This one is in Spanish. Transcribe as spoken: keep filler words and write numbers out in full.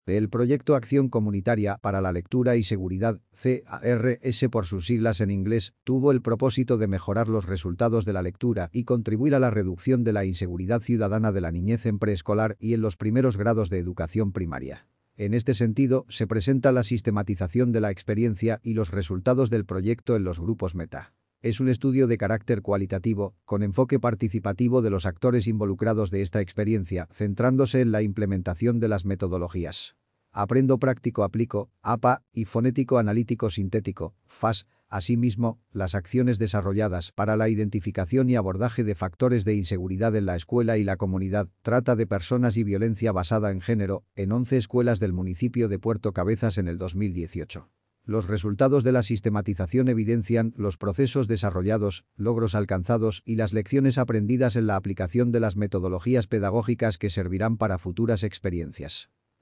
El Proyecto Acción Comunitaria para la Lectura y Seguridad, C A R S por sus siglas en inglés, tuvo el propósito de mejorar los resultados de la lectura y contribuir a la reducción de la inseguridad ciudadana de la niñez en preescolar y en los primeros grados de educación primaria. En este sentido, se presenta la sistematización de la experiencia y los resultados del proyecto en los grupos meta. Es un estudio de carácter cualitativo, con enfoque participativo de los actores involucrados de esta experiencia, centrándose en la implementación de las metodologías Aprendo Práctico Aplico, A P A, y Fonético Analítico Sintético, F A S. Asimismo, las acciones desarrolladas para la identificación y abordaje de factores de inseguridad en la escuela y la comunidad, trata de personas y violencia basada en género, en once escuelas del municipio de Puerto Cabezas en el dos mil dieciocho. Los resultados de la sistematización evidencian los procesos desarrollados, logros alcanzados y las lecciones aprendidas en la aplicación de las metodologías pedagógicas que servirán para futuras experiencias.